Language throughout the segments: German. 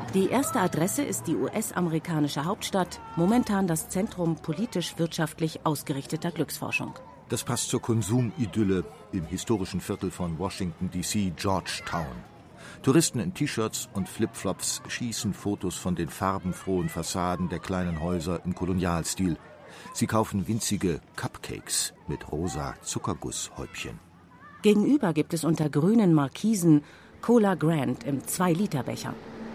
Die erste Adresse ist die US-amerikanische Hauptstadt, momentan das Zentrum politisch-wirtschaftlich ausgerichteter Glücksforschung. Das passt zur Konsumidylle im historischen Viertel von Washington, D.C., Georgetown. Touristen in T-Shirts und Flipflops schießen Fotos von den farbenfrohen Fassaden der kleinen Häuser im Kolonialstil. Sie kaufen winzige Cupcakes mit rosa Zuckergusshäubchen. Gegenüber gibt es unter grünen Markisen Cola Grand im 2-Liter-Becher.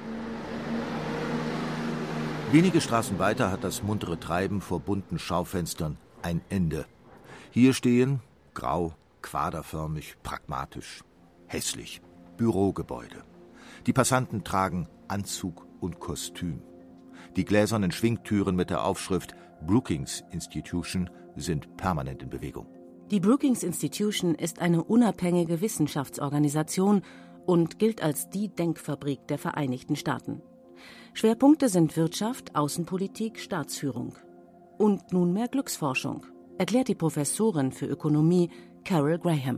Wenige Straßen weiter hat das muntere Treiben vor bunten Schaufenstern ein Ende. Hier stehen, grau, quaderförmig, pragmatisch, hässlich, Bürogebäude. Die Passanten tragen Anzug und Kostüm. Die gläsernen Schwingtüren mit der Aufschrift Brookings Institution sind permanent in Bewegung. Die Brookings Institution ist eine unabhängige Wissenschaftsorganisation und gilt als die Denkfabrik der Vereinigten Staaten. Schwerpunkte sind Wirtschaft, Außenpolitik, Staatsführung. Und nunmehr Glücksforschung, erklärt die Professorin für Ökonomie Carol Graham.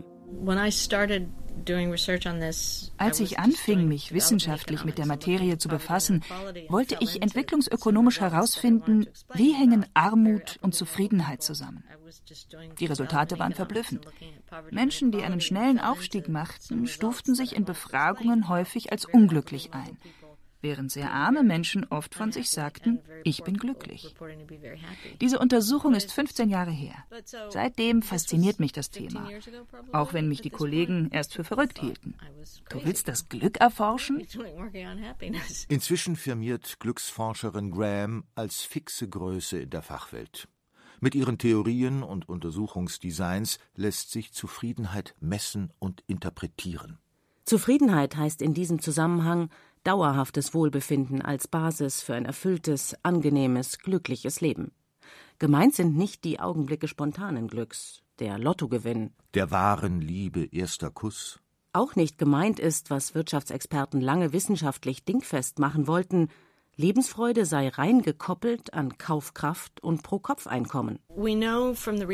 Als ich anfing, mich wissenschaftlich mit der Materie zu befassen, wollte ich entwicklungsökonomisch herausfinden, wie hängen Armut und Zufriedenheit zusammen. Die Resultate waren verblüffend. Menschen, die einen schnellen Aufstieg machten, stuften sich in Befragungen häufig als unglücklich ein, während sehr arme Menschen oft von sich sagten, ich bin glücklich. Diese Untersuchung ist 15 Jahre her. Seitdem fasziniert mich das Thema, auch wenn mich die Kollegen erst für verrückt hielten. Du willst das Glück erforschen? Inzwischen firmiert Glücksforscherin Graham als fixe Größe in der Fachwelt. Mit ihren Theorien und Untersuchungsdesigns lässt sich Zufriedenheit messen und interpretieren. Zufriedenheit heißt in diesem Zusammenhang dauerhaftes Wohlbefinden als Basis für ein erfülltes, angenehmes, glückliches Leben. Gemeint sind nicht die Augenblicke spontanen Glücks, der Lottogewinn, der wahren Liebe erster Kuss. Auch nicht gemeint ist, was Wirtschaftsexperten lange wissenschaftlich dingfest machen wollten, Lebensfreude sei rein gekoppelt an Kaufkraft und Pro-Kopf-Einkommen. Wir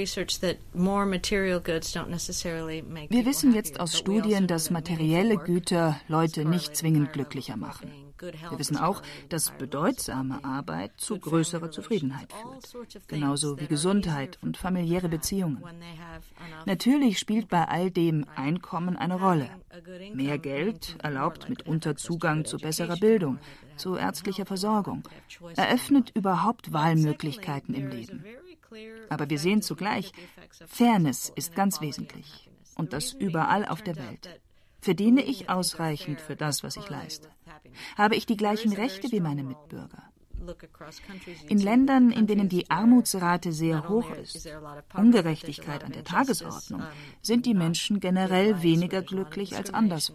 wissen jetzt aus Studien, dass materielle Güter Leute nicht zwingend glücklicher machen. Wir wissen auch, dass bedeutsame Arbeit zu größerer Zufriedenheit führt, genauso wie Gesundheit und familiäre Beziehungen. Natürlich spielt bei all dem Einkommen eine Rolle. Mehr Geld erlaubt mitunter Zugang zu besserer Bildung, zu ärztlicher Versorgung, eröffnet überhaupt Wahlmöglichkeiten im Leben. Aber wir sehen zugleich, Fairness ist ganz wesentlich, und das überall auf der Welt. Verdiene ich ausreichend für das, was ich leiste? Habe ich die gleichen Rechte wie meine Mitbürger? In Ländern, in denen die Armutsrate sehr hoch ist, Ungerechtigkeit an der Tagesordnung, sind die Menschen generell weniger glücklich als anderswo.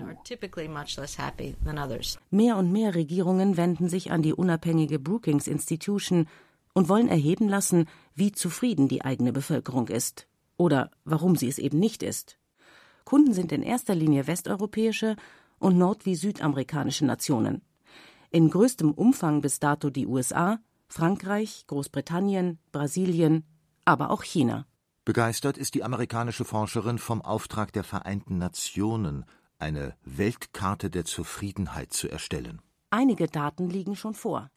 Mehr und mehr Regierungen wenden sich an die unabhängige Brookings Institution und wollen erheben lassen, wie zufrieden die eigene Bevölkerung ist oder warum sie es eben nicht ist. Kunden sind in erster Linie westeuropäische und nord- wie südamerikanische Nationen. In größtem Umfang bis dato die USA, Frankreich, Großbritannien, Brasilien, aber auch China. Begeistert ist die amerikanische Forscherin vom Auftrag der Vereinten Nationen, eine Weltkarte der Zufriedenheit zu erstellen. Einige Daten liegen schon vor.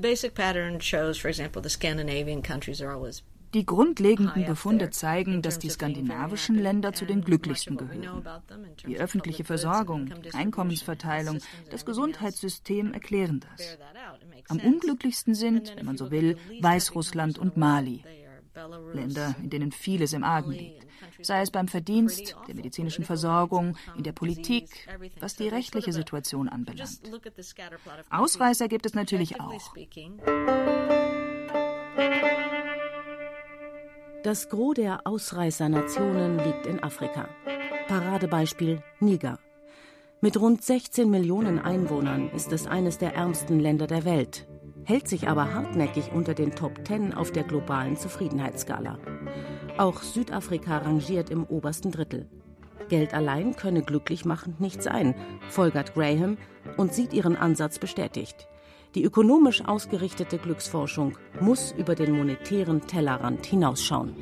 Die grundlegenden Befunde zeigen, dass die skandinavischen Länder zu den glücklichsten gehören. Die öffentliche Versorgung, die Einkommensverteilung, das Gesundheitssystem erklären das. Am unglücklichsten sind, wenn man so will, Weißrussland und Mali. Länder, in denen vieles im Argen liegt. Sei es beim Verdienst, der medizinischen Versorgung, in der Politik, was die rechtliche Situation anbelangt. Ausreißer gibt es natürlich auch. Das Gros der Ausreißernationen liegt in Afrika. Paradebeispiel Niger. Mit rund 16 Millionen Einwohnern ist es eines der ärmsten Länder der Welt, hält sich aber hartnäckig unter den Top 10 auf der globalen Zufriedenheitsskala. Auch Südafrika rangiert im obersten Drittel. Geld allein könne glücklich machend nicht sein, folgert Graham und sieht ihren Ansatz bestätigt. Die ökonomisch ausgerichtete Glücksforschung muss über den monetären Tellerrand hinausschauen.